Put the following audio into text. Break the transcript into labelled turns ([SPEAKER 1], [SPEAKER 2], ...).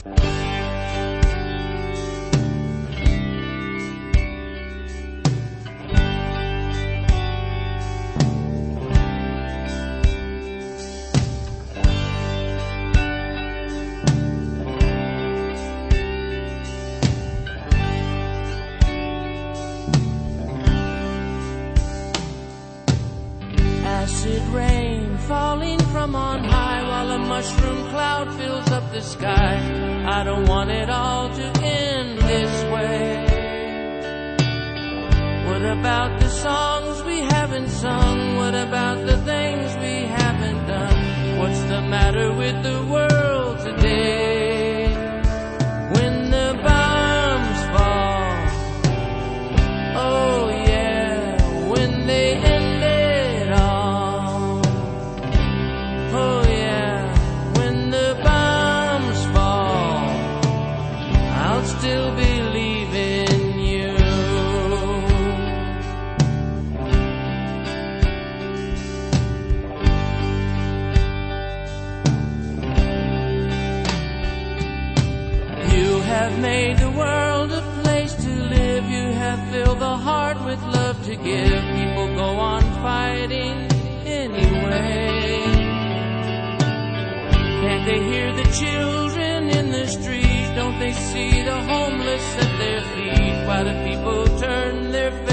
[SPEAKER 1] Acid rain falling from on high while a mushroom cloud fills up the sky. I don't want it all to end this way. What about the songs we haven't sung? What about the things we haven't done? What's the matter with the world today? When the bombs fall, oh yeah, when they end it all. Oh yeah, when the bombs fall, I'll still believe in you. You have made the world a place to live. You have filled the heart with love to give. People go on fighting anyway. Can't they hear the children in the street? Don't they see the homeless at their feet? Why do people turn their faces